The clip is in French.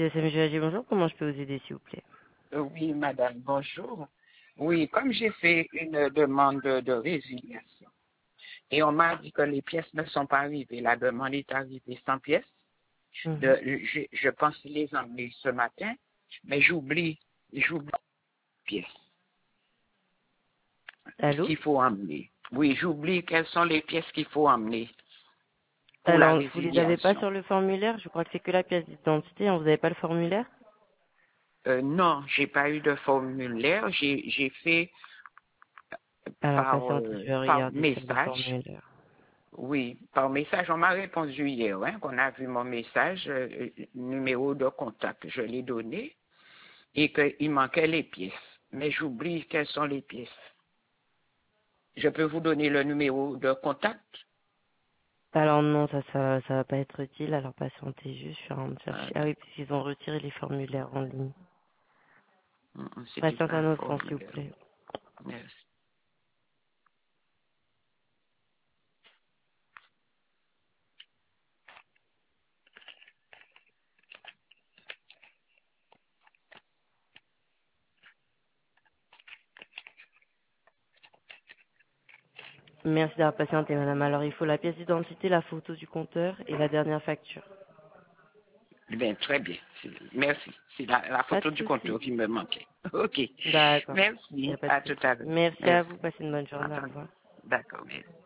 SMGAG, bonjour. Comment je peux vous aider, s'il vous plaît? Oui, madame, bonjour. Oui, comme j'ai fait une demande de résiliation et on m'a dit que les pièces ne sont pas arrivées, la demande est arrivée sans pièces. Mhm. Je pense les emmener ce matin, mais j'oublie les pièces Allô? qu'il faut emmener. Oui, j'oublie quelles sont les pièces qu'il faut emmener pour la Alors, vous les avez pas résiliation. sur le formulaire? Je crois que c'est que la pièce d'identité, hein. Vous n'avez pas le formulaire? Non, j'ai pas eu de formulaire. J'ai fait Alors, patientez, je vais par regarder sur le message. formulaire. Oui, par message, on m'a répondu hier, hein, qu'on a vu mon message, numéro de contact, je l'ai donné, et qu'il manquait les pièces. Mais j'oublie quelles sont les pièces. Je peux vous donner le numéro de contact? Alors non, ça va pas être utile. Alors patientez juste, je suis en train de Ah, chercher. Ah oui, puisqu'ils ont retiré les formulaires en ligne. c'était Patiente pas un instant, s'il vous formulaire. plaît. Merci. Merci d'avoir patienté, madame. Alors, il faut la pièce d'identité, la photo du compteur et la dernière facture. Bien, très bien. Merci. C'est la Pas de photo du souci. compteur qui me manquait. OK. D'accord. Il n'y Merci. a pas de À tout souci. à l'heure. Merci à Merci. vous. Passez une bonne journée. Au Attendez. revoir. D'accord, merci.